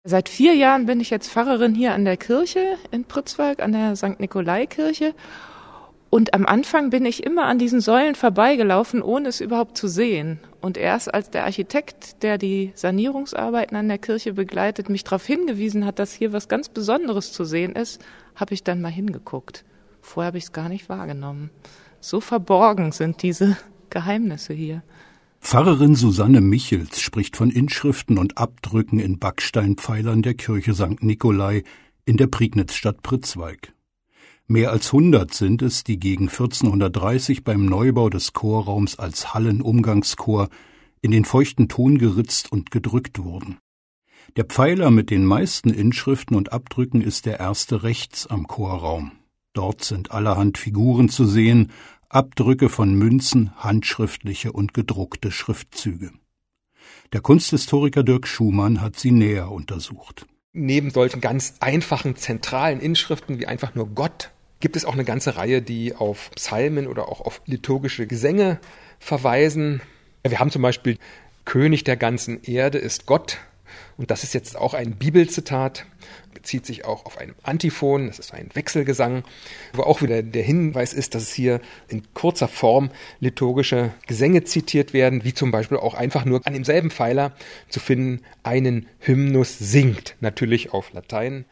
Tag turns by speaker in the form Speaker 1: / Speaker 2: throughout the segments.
Speaker 1: Seit 4 Jahren bin ich jetzt Pfarrerin hier an der Kirche in Pritzwalk, an der St. Nikolai-Kirche. Und am Anfang bin ich immer an diesen Säulen vorbeigelaufen, ohne es überhaupt zu sehen. Und erst als der Architekt, der die Sanierungsarbeiten an der Kirche begleitet, mich darauf hingewiesen hat, dass hier was ganz Besonderes zu sehen ist, habe ich dann mal hingeguckt. Vorher habe ich es gar nicht wahrgenommen. So verborgen sind diese Geheimnisse hier.
Speaker 2: Pfarrerin Susanne Michels spricht von Inschriften und Abdrücken in Backsteinpfeilern der Kirche St. Nikolai in der Prignitz-Stadt Pritzwalk. Mehr als 100 sind es, die gegen 1430 beim Neubau des Chorraums als Hallenumgangschor in den feuchten Ton geritzt und gedrückt wurden. Der Pfeiler mit den meisten Inschriften und Abdrücken ist der erste rechts am Chorraum. Dort sind allerhand Figuren zu sehen, Abdrücke von Münzen, handschriftliche und gedruckte Schriftzüge. Der Kunsthistoriker Dirk Schumann hat sie näher untersucht.
Speaker 3: Neben solchen ganz einfachen, zentralen Inschriften wie einfach nur Gott gibt es auch eine ganze Reihe, die auf Psalmen oder auch auf liturgische Gesänge verweisen. Wir haben zum Beispiel König der ganzen Erde ist Gott. Und das ist jetzt auch ein Bibelzitat, bezieht sich auch auf einen Antiphon, das ist ein Wechselgesang, wo auch wieder der Hinweis ist, dass es hier in kurzer Form liturgische Gesänge zitiert werden, wie zum Beispiel auch einfach nur an demselben Pfeiler zu finden, einen Hymnus singt, natürlich auf Latein.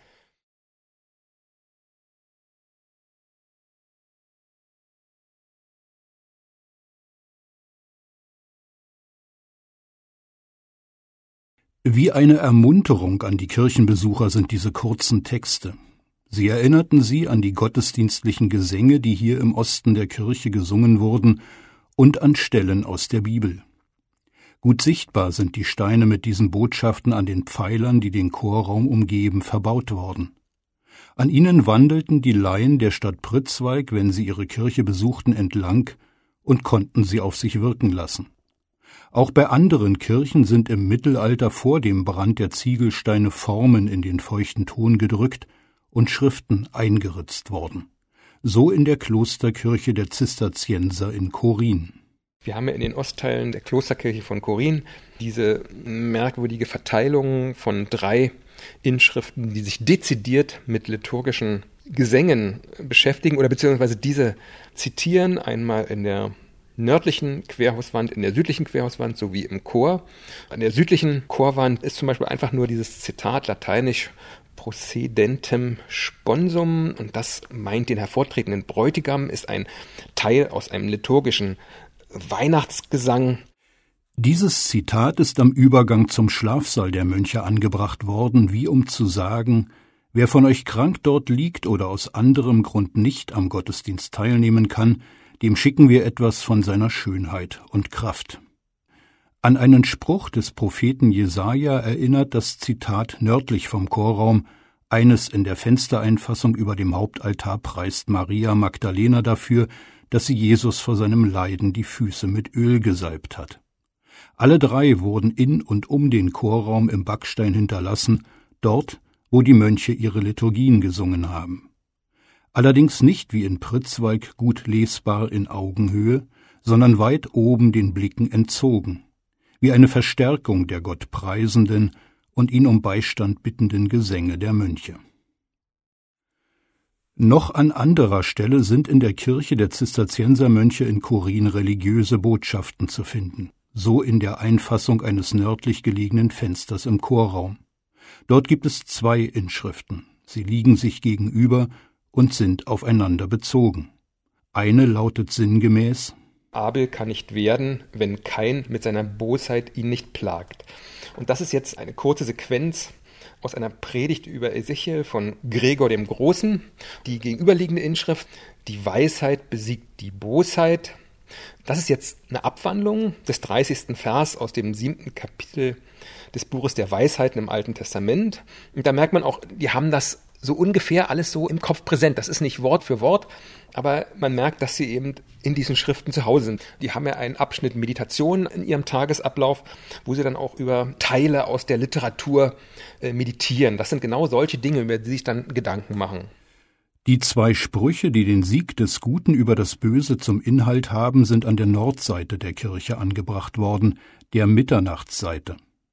Speaker 2: Wie eine Ermunterung an die Kirchenbesucher sind diese kurzen Texte. Sie erinnerten sie an die gottesdienstlichen Gesänge, die hier im Osten der Kirche gesungen wurden, und an Stellen aus der Bibel. Gut sichtbar sind die Steine mit diesen Botschaften an den Pfeilern, die den Chorraum umgeben, verbaut worden. An ihnen wandelten die Laien der Stadt Pritzwalk, wenn sie ihre Kirche besuchten, entlang und konnten sie auf sich wirken lassen. Auch bei anderen Kirchen sind im Mittelalter vor dem Brand der Ziegelsteine Formen in den feuchten Ton gedrückt und Schriften eingeritzt worden. So in der Klosterkirche der Zisterzienser in Chorin.
Speaker 3: Wir haben ja in den Ostteilen der Klosterkirche von Chorin diese merkwürdige Verteilung von 3 Inschriften, die sich dezidiert mit liturgischen Gesängen beschäftigen oder beziehungsweise diese zitieren, einmal in der nördlichen Querhauswand, in der südlichen Querhauswand sowie im Chor. An der südlichen Chorwand ist zum Beispiel einfach nur dieses Zitat lateinisch Procedentem sponsum und das meint den hervortretenden Bräutigam, ist ein Teil aus einem liturgischen Weihnachtsgesang.
Speaker 2: Dieses Zitat ist am Übergang zum Schlafsaal der Mönche angebracht worden, wie um zu sagen, wer von euch krank dort liegt oder aus anderem Grund nicht am Gottesdienst teilnehmen kann, dem schicken wir etwas von seiner Schönheit und Kraft. An einen Spruch des Propheten Jesaja erinnert das Zitat nördlich vom Chorraum, eines in der Fenstereinfassung über dem Hauptaltar preist Maria Magdalena dafür, dass sie Jesus vor seinem Leiden die Füße mit Öl gesalbt hat. Alle 3 wurden in und um den Chorraum im Backstein hinterlassen, dort, wo die Mönche ihre Liturgien gesungen haben. Allerdings nicht wie in Pritzwalk gut lesbar in Augenhöhe, sondern weit oben den Blicken entzogen, wie eine Verstärkung der Gott preisenden und ihn um Beistand bittenden Gesänge der Mönche. Noch an anderer Stelle sind in der Kirche der Zisterziensermönche in Chorin religiöse Botschaften zu finden, so in der Einfassung eines nördlich gelegenen Fensters im Chorraum. Dort gibt es 2 Inschriften, sie liegen sich gegenüber und sind aufeinander bezogen. Eine lautet sinngemäß:
Speaker 3: Abel kann nicht werden, wenn Kain mit seiner Bosheit ihn nicht plagt. Und das ist jetzt eine kurze Sequenz aus einer Predigt über Ezechiel von Gregor dem Großen. Die gegenüberliegende Inschrift: Die Weisheit besiegt die Bosheit. Das ist jetzt eine Abwandlung des 30. Vers aus dem 7. Kapitel des Buches der Weisheiten im Alten Testament. Und da merkt man auch, die haben das so ungefähr alles so im Kopf präsent. Das ist nicht Wort für Wort, aber man merkt, dass sie eben in diesen Schriften zu Hause sind. Die haben ja einen Abschnitt Meditation in ihrem Tagesablauf, wo sie dann auch über Teile aus der Literatur meditieren. Das sind genau solche Dinge, über die sich dann Gedanken machen.
Speaker 2: Die 2 Sprüche, die den Sieg des Guten über das Böse zum Inhalt haben, sind an der Nordseite der Kirche angebracht worden, der Mitternachtsseite.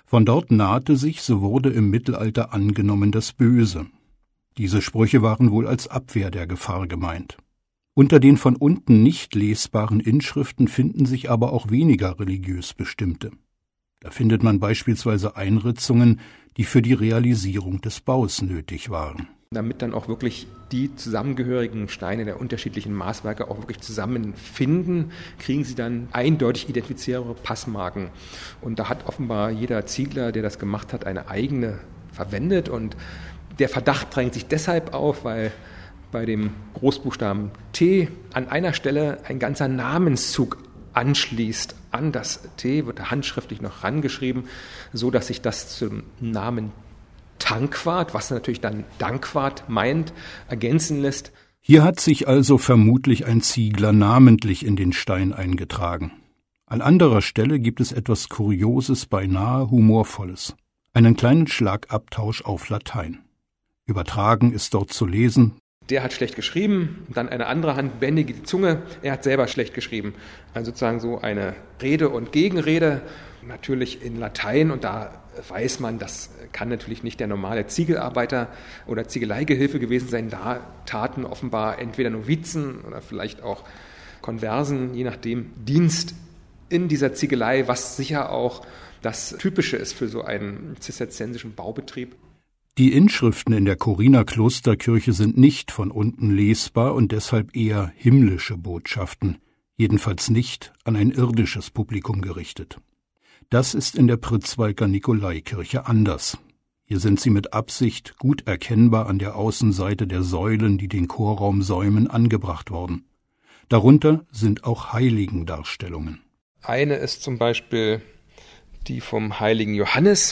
Speaker 2: Von dort nahte sich, so wurde im Mittelalter angenommen, das Böse. Diese Sprüche waren wohl als Abwehr der Gefahr gemeint. Unter den von unten nicht lesbaren Inschriften finden sich aber auch weniger religiös bestimmte. Da findet man beispielsweise Einritzungen, die für die Realisierung des Baus nötig waren.
Speaker 3: Damit dann auch wirklich die zusammengehörigen Steine der unterschiedlichen Maßwerke auch wirklich zusammenfinden, kriegen sie dann eindeutig identifizierbare Passmarken. Und da hat offenbar jeder Ziegler, der das gemacht hat, eine eigene verwendet. Und der Verdacht drängt sich deshalb auf, weil bei dem Großbuchstaben T an einer Stelle ein ganzer Namenszug anschließt an das T, wird da handschriftlich noch rangeschrieben, so dass sich das zum Namen Tankwart, was natürlich dann Dankwart meint, ergänzen lässt.
Speaker 2: Hier hat sich also vermutlich ein Ziegler namentlich in den Stein eingetragen. An anderer Stelle gibt es etwas Kurioses, beinahe Humorvolles. Einen kleinen Schlagabtausch auf Latein. Übertragen ist dort zu lesen:
Speaker 3: Der hat schlecht geschrieben, dann eine andere Hand bändige die Zunge, er hat selber schlecht geschrieben. Also sozusagen so eine Rede und Gegenrede, natürlich in Latein, und da weiß man, das kann natürlich nicht der normale Ziegelarbeiter oder Ziegeleigehilfe gewesen sein. Da taten offenbar entweder Novizen oder vielleicht auch Konversen, je nachdem, Dienst in dieser Ziegelei, was sicher auch das Typische ist für so einen zisterziensischen Baubetrieb.
Speaker 2: Die Inschriften in der Choriner Klosterkirche sind nicht von unten lesbar und deshalb eher himmlische Botschaften, jedenfalls nicht an ein irdisches Publikum gerichtet. Das ist in der Pritzwalker Nikolaikirche anders. Hier sind sie mit Absicht gut erkennbar an der Außenseite der Säulen, die den Chorraum säumen, angebracht worden. Darunter sind auch Heiligendarstellungen.
Speaker 3: Eine ist zum Beispiel die vom heiligen Johannes.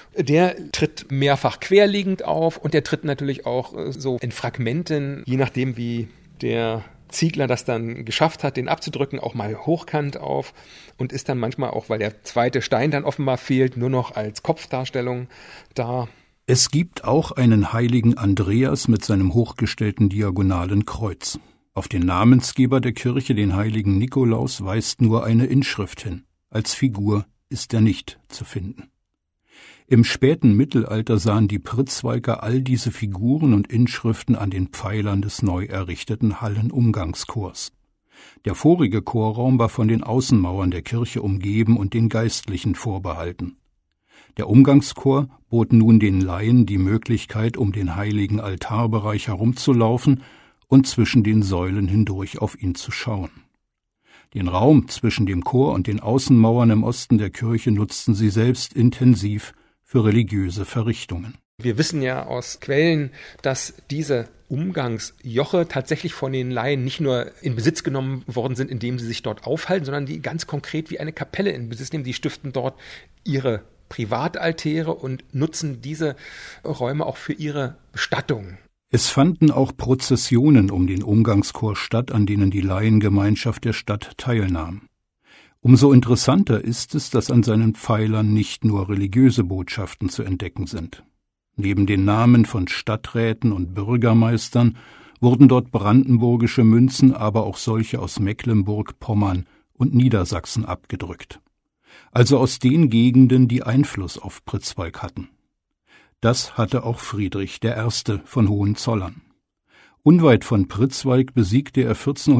Speaker 3: Der tritt mehrfach querliegend auf und der tritt natürlich auch so in Fragmenten, je nachdem wie der Ziegler das dann geschafft hat, den abzudrücken, auch mal hochkant auf und ist dann manchmal auch, weil der zweite Stein dann offenbar fehlt, nur noch als Kopfdarstellung da.
Speaker 2: Es gibt auch einen heiligen Andreas mit seinem hochgestellten diagonalen Kreuz. Auf den Namensgeber der Kirche, den heiligen Nikolaus, weist nur eine Inschrift hin. Als Figur ist er nicht zu finden. Im späten Mittelalter sahen die Pritzwalker all diese Figuren und Inschriften an den Pfeilern des neu errichteten Hallenumgangschors. Der vorige Chorraum war von den Außenmauern der Kirche umgeben und den Geistlichen vorbehalten. Der Umgangschor bot nun den Laien die Möglichkeit, um den heiligen Altarbereich herumzulaufen und zwischen den Säulen hindurch auf ihn zu schauen. Den Raum zwischen dem Chor und den Außenmauern im Osten der Kirche nutzten sie selbst intensiv für religiöse Verrichtungen.
Speaker 3: Wir wissen ja aus Quellen, dass diese Umgangsjoche tatsächlich von den Laien nicht nur in Besitz genommen worden sind, indem sie sich dort aufhalten, sondern die ganz konkret wie eine Kapelle in Besitz nehmen. Die stiften dort ihre Privataltäre und nutzen diese Räume auch für ihre Bestattung.
Speaker 2: Es fanden auch Prozessionen um den Umgangschor statt, an denen die Laiengemeinschaft der Stadt teilnahm. Umso interessanter ist es, dass an seinen Pfeilern nicht nur religiöse Botschaften zu entdecken sind. Neben den Namen von Stadträten und Bürgermeistern wurden dort brandenburgische Münzen, aber auch solche aus Mecklenburg, Pommern und Niedersachsen abgedrückt. Also aus den Gegenden, die Einfluss auf Pritzwalk hatten. Das hatte auch Friedrich I. von Hohenzollern. Unweit von Pritzwalk besiegte er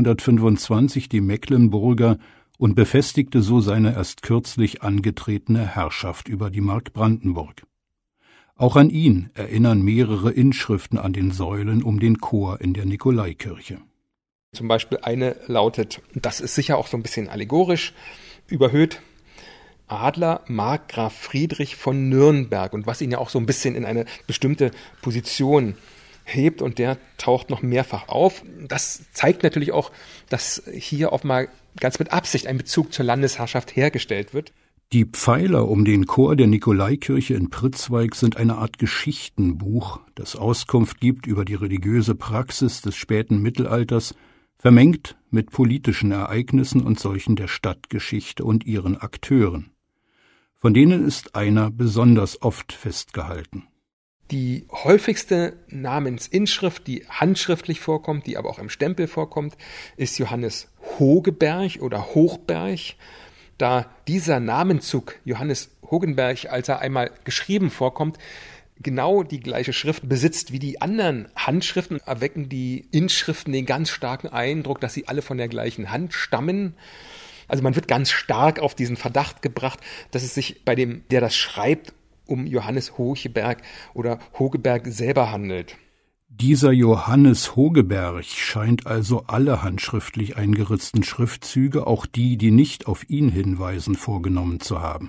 Speaker 2: 1425 die Mecklenburger und befestigte so seine erst kürzlich angetretene Herrschaft über die Mark Brandenburg. Auch an ihn erinnern mehrere Inschriften an den Säulen um den Chor in der Nikolaikirche.
Speaker 3: Zum Beispiel eine lautet, das ist sicher auch so ein bisschen allegorisch, überhöht: Adler Markgraf Friedrich von Nürnberg, und was ihn ja auch so ein bisschen in eine bestimmte Position hebt, und der taucht noch mehrfach auf. Das zeigt natürlich auch, dass hier offenbar ganz mit Absicht ein Bezug zur Landesherrschaft hergestellt wird.
Speaker 2: Die Pfeiler um den Chor der Nikolaikirche in Pritzwalk sind eine Art Geschichtenbuch, das Auskunft gibt über die religiöse Praxis des späten Mittelalters, vermengt mit politischen Ereignissen und solchen der Stadtgeschichte und ihren Akteuren. Von denen ist einer besonders oft festgehalten.
Speaker 3: Die häufigste Namensinschrift, die handschriftlich vorkommt, die aber auch im Stempel vorkommt, ist Johannes Hogeberg oder Hochberg. da dieser Namenzug Johannes Hogenberg, als er einmal geschrieben vorkommt, genau die gleiche Schrift besitzt wie die anderen Handschriften, erwecken die Inschriften den ganz starken Eindruck, dass sie alle von der gleichen Hand stammen. Also man wird ganz stark auf diesen Verdacht gebracht, dass es sich bei dem, der das schreibt, um Johannes Hogeberg oder Hogeberg selber handelt.
Speaker 2: Dieser Johannes Hogeberg scheint also alle handschriftlich eingeritzten Schriftzüge, auch die, die nicht auf ihn hinweisen, vorgenommen zu haben.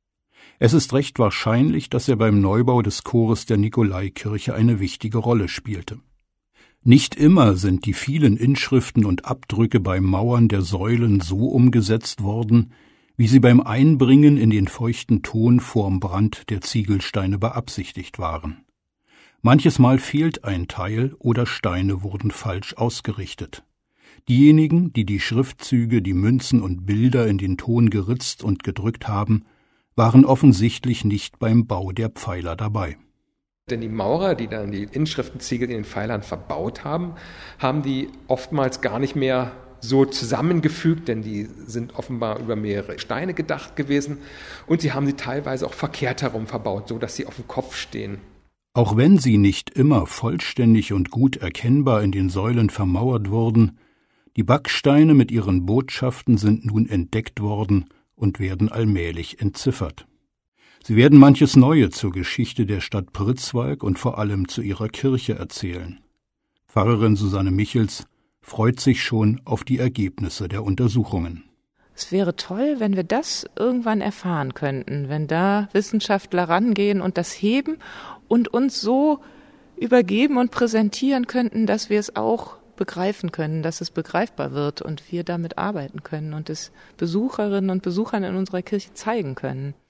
Speaker 2: Es ist recht wahrscheinlich, dass er beim Neubau des Chores der Nikolaikirche eine wichtige Rolle spielte. Nicht immer sind die vielen Inschriften und Abdrücke beim Mauern der Säulen so umgesetzt worden, wie sie beim Einbringen in den feuchten Ton vorm Brand der Ziegelsteine beabsichtigt waren. Manches Mal fehlt ein Teil oder Steine wurden falsch ausgerichtet. Diejenigen, die die Schriftzüge, die Münzen und Bilder in den Ton geritzt und gedrückt haben, waren offensichtlich nicht beim Bau der Pfeiler dabei.
Speaker 3: Denn die Maurer, die dann die Inschriftenziegel in den Pfeilern verbaut haben, haben die oftmals gar nicht mehr so zusammengefügt, denn die sind offenbar über mehrere Steine gedacht gewesen und sie haben sie teilweise auch verkehrt herum verbaut, so dass sie auf dem Kopf stehen.
Speaker 2: Auch wenn sie nicht immer vollständig und gut erkennbar in den Säulen vermauert wurden, die Backsteine mit ihren Botschaften sind nun entdeckt worden und werden allmählich entziffert. Sie werden manches Neue zur Geschichte der Stadt Pritzwalk und vor allem zu ihrer Kirche erzählen. Pfarrerin Susanne Michels freut sich schon auf die Ergebnisse der Untersuchungen.
Speaker 1: Es wäre toll, wenn wir das irgendwann erfahren könnten, wenn da Wissenschaftler rangehen und das heben und uns so übergeben und präsentieren könnten, dass wir es auch begreifen können, dass es begreifbar wird und wir damit arbeiten können und es Besucherinnen und Besuchern in unserer Kirche zeigen können.